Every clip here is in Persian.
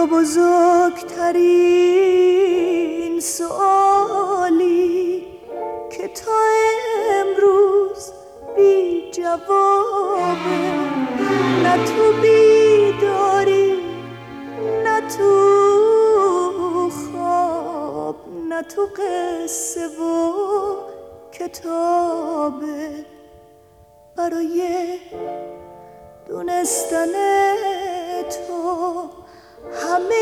بزرگترین سوالی که تا امروز بی جوابه، نه تو بیداری نه تو خواب نه تو قصه و کتابه. برای دونستن تو همه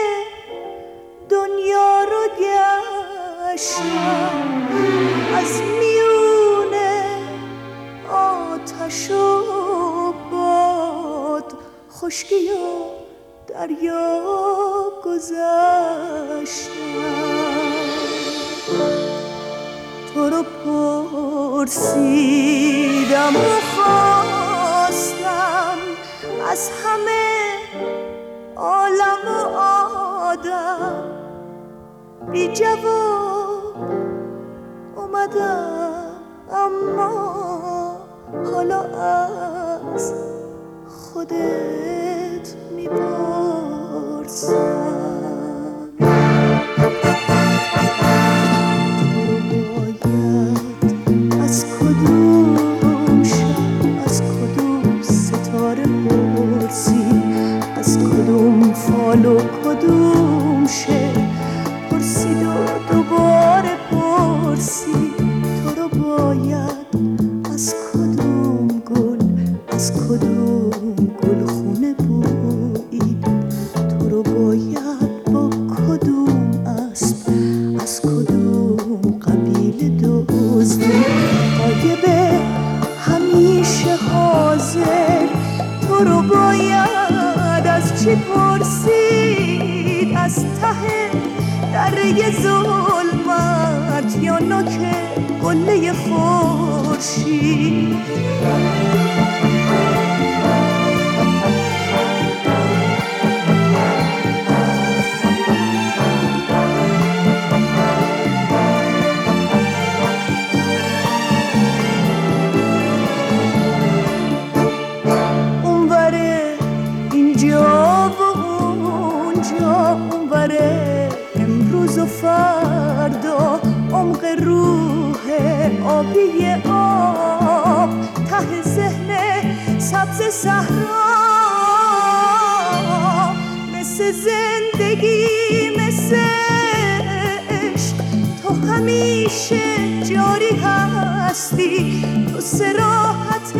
دنیا رو گشتم، از میونه آتش و باد، خشکی و دریا گذشتم. تو رو پرسیدم و خواستم از همه عالم و آدم، بی جواب اومدم، اما حالا از خودت میپرسم. تو باید از کدوم شب، از کدوم ستاره پرسی، از کدوم فال و کدوم شعر پرسید و دوباره پرسی. تو رو باید از کدوم گل، از کدوم گلخونه بویید. تو رو باید با کدوم اسب، از کدوم قبیله دزدید. غایب همیشه حاضر، تو رو باید از چی پرسید؟ از ته دره ظلمت یا نوک قله خورشید؟ اونوره اینجا و اونجا، اونوره امروز و فردا، عمق روح آبی آب، ته ذهن سبز صحرا. مثل زندگی مثل عشق تو همیشه جاری هستی. تو صراحت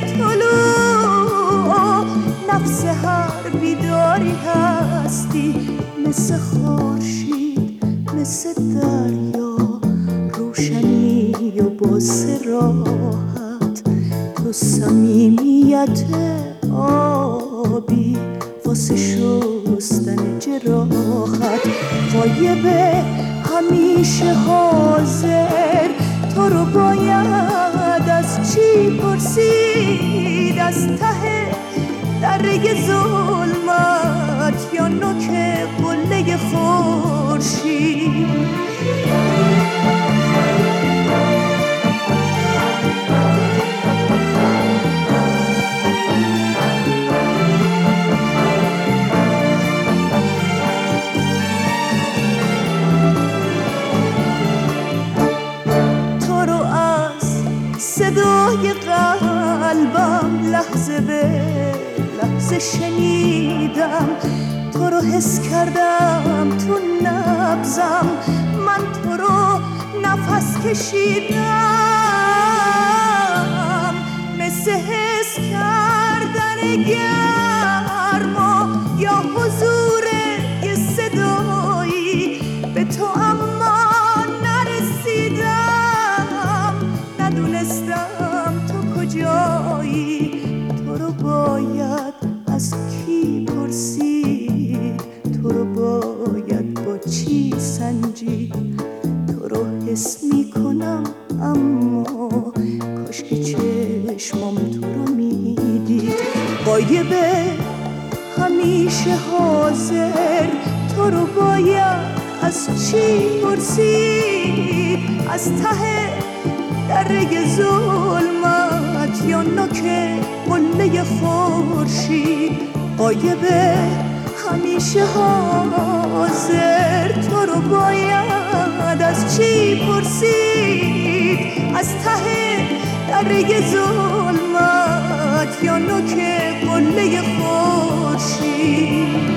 طلوع نفس هر بیداری هستی. مثل خورشید مثل دریا، روشنی و با صراحت. تو صمیمیت آبی واسه شستن جراحت. غایب همیشه حاضر، تو رو باید از چی پرسید؟ از ته دره ظلمت یا نوک قله خورشید؟ تو رو از صدای قلبم لحظه به لحظه شنیدم، تو رو حس کردم تو نبضم، من تو رو نفس کشیدم. مثل حس کردن گرما یا حضور یه صدایی به تو، اما نرسیدم، ندونستم تو کجایی. تو رو باید از کی پرسید؟ تو رو باید با چی سنجید؟ تو رو حس میکنم اما کاش که چشمام تو رو میدید. غایب همیشه حاضر، تو رو باید از چی پرسید؟ از ته دره ظلمت یا نوک قله خورشید؟ غایب همیشه حاضر تو رو باید از چی پرسید، از ته دره ظلمت یا نوک قله خورشید.